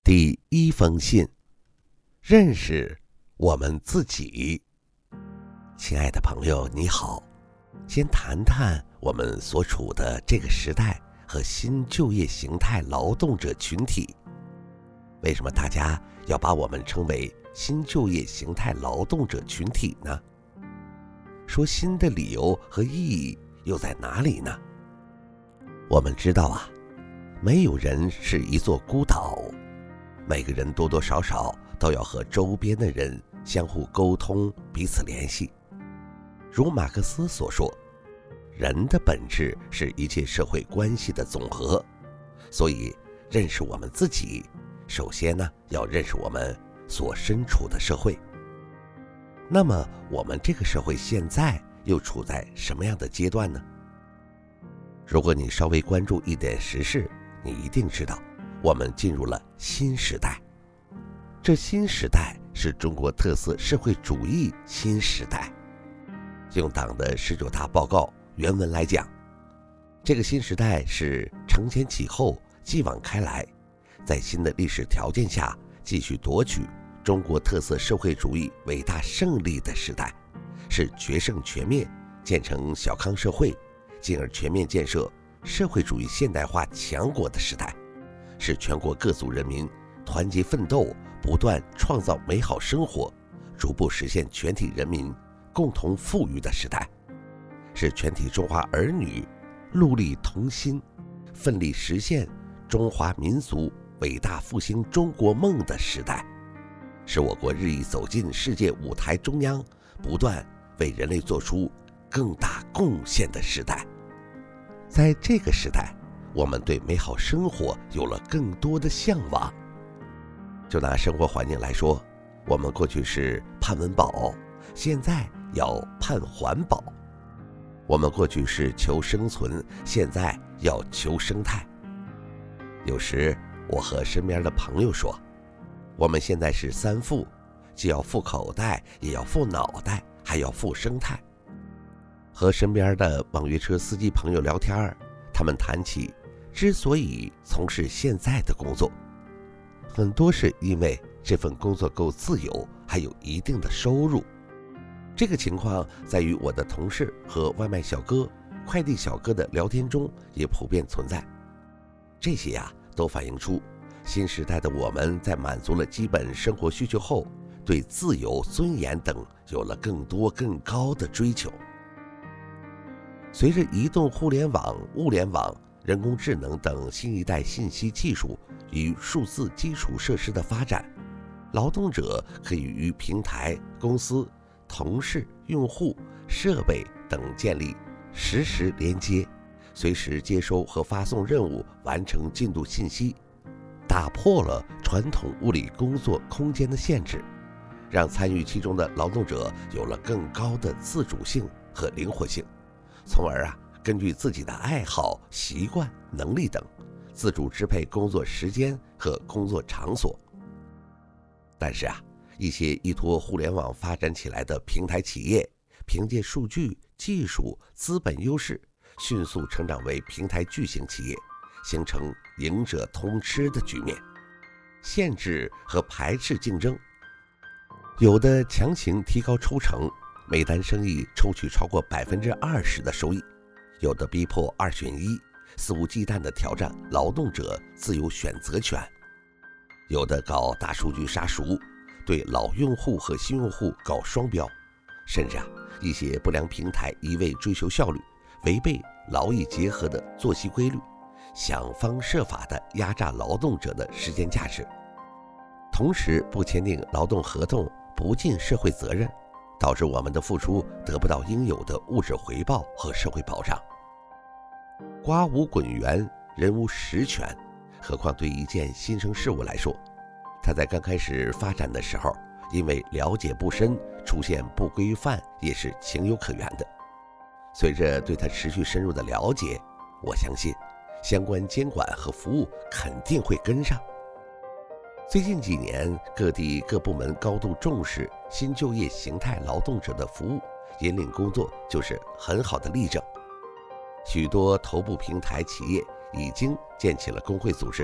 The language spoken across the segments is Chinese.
第一封信，认识我们自己。亲爱的朋友，你好，先谈谈我们所处的这个时代和新就业形态劳动者群体。为什么大家要把我们称为新就业形态劳动者群体呢？说新的理由和意义又在哪里呢？我们知道啊，没有人是一座孤岛，每个人多多少少都要和周边的人相互沟通，彼此联系。如马克思所说，人的本质是一切社会关系的总和，所以认识我们自己，首先呢，要认识我们所身处的社会。那么我们这个社会现在又处在什么样的阶段呢？如果你稍微关注一点时事，你一定知道我们进入了新时代。这新时代是中国特色社会主义新时代。用党的19大报告原文来讲，这个新时代是承前启后，继往开来，在新的历史条件下继续夺取中国特色社会主义伟大胜利的时代，是决胜全面，建成小康社会，进而全面建设社会主义现代化强国的时代，是全国各族人民团结奋斗，不断创造美好生活，逐步实现全体人民共同富裕的时代，是全体中华儿女戮力同心，奋力实现中华民族伟大复兴中国梦的时代，是我国日益走进世界舞台中央，不断为人类做出更大贡献的时代。在这个时代，我们对美好生活有了更多的向往。就拿生活环境来说，我们过去是盼温饱，现在要盼环保；我们过去是求生存，现在要求生态。有时我和身边的朋友说，我们现在是三富，既要富口袋，也要富脑袋，还要富生态。和身边的网约车司机朋友聊天，他们谈起之所以从事现在的工作，很多是因为这份工作够自由，还有一定的收入。这个情况在于我的同事和外卖小哥、快递小哥的聊天中也普遍存在。这些都反映出新时代的我们在满足了基本生活需求后，对自由、尊严等有了更多更高的追求。随着移动互联网、物联网、人工智能等新一代信息技术与数字基础设施的发展，劳动者可以与平台、公司、同事、用户、设备等建立实时连接，随时接收和发送任务，完成进度信息，打破了传统物理工作空间的限制，让参与其中的劳动者有了更高的自主性和灵活性，从而根据自己的爱好、习惯、能力等，自主支配工作时间和工作场所。但是一些依托互联网发展起来的平台企业，凭借数据、技术、资本优势，迅速成长为平台巨型企业，形成赢者通吃的局面，限制和排斥竞争。有的强行提高抽成，每单生意抽取超过20%的收益；有的逼迫2选1，肆无忌惮地挑战劳动者自由选择权；有的搞大数据杀熟，对老用户和新用户搞双标；甚至一些不良平台一味追求效率，违背劳逸结合的作息规律，想方设法地压榨劳动者的时间价值，同时不签订劳动合同，不尽社会责任，导致我们的付出得不到应有的物质回报和社会保障。瓜无滚圆，人无实权，何况对一件新生事物来说，它在刚开始发展的时候，因为了解不深，出现不规范也是情有可原的。随着对它持续深入的了解，我相信相关监管和服务肯定会跟上。最近几年，各地各部门高度重视新就业形态劳动者的服务引领工作，就是很好的例证。许多头部平台企业已经建起了工会组织，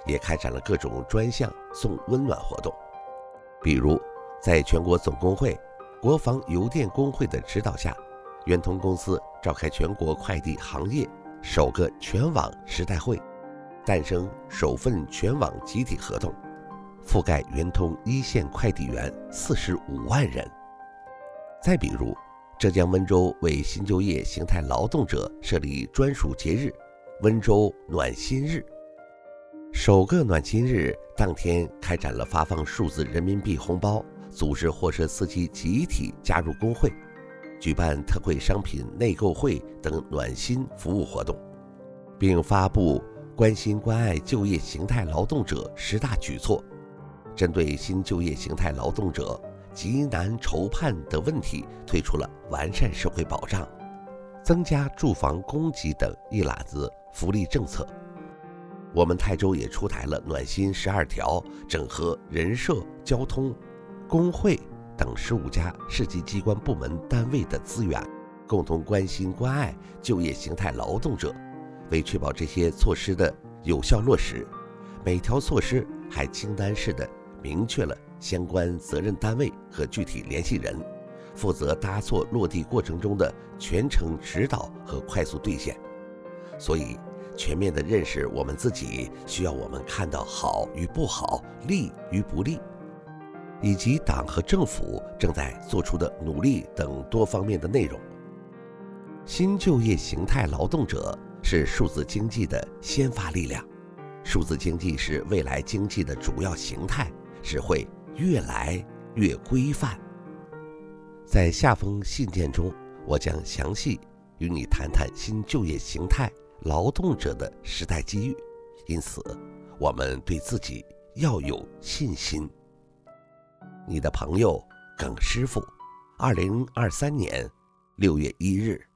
也开展了各种专项送温暖活动。比如，在全国总工会、国防邮电工会的指导下，圆通公司召开全国快递行业首个全网时代会，诞生首份全网集体合同，覆盖圆通一线快递员45万人。再比如，浙江温州为新就业形态劳动者设立专属节日温州暖心日，首个暖心日当天开展了发放数字人民币红包，组织货车司机集体加入工会，举办特惠商品内购会等暖心服务活动，并发布关心关爱就业形态劳动者10大举措，针对新就业形态劳动者急难愁盼的问题推出了完善社会保障、增加住房供给等一揽子福利政策。我们泰州也出台了暖心12条，整合人社、交通、工会等15家市级机关部门单位的资源，共同关心关爱就业形态劳动者。为确保这些措施的有效落实，每条措施还清单式的明确了相关责任单位和具体联系人，负责搭错落地过程中的全程指导和快速兑现。所以全面地认识我们自己，需要我们看到好与不好、利与不利，以及党和政府正在做出的努力等多方面的内容。新就业形态劳动者是数字经济的先发力量，数字经济是未来经济的主要形态，只会越来越规范。在下封信件中，我将详细与你谈谈新就业形态劳动者的时代机遇，因此我们对自己要有信心。你的朋友耿师傅，2023年6月1日。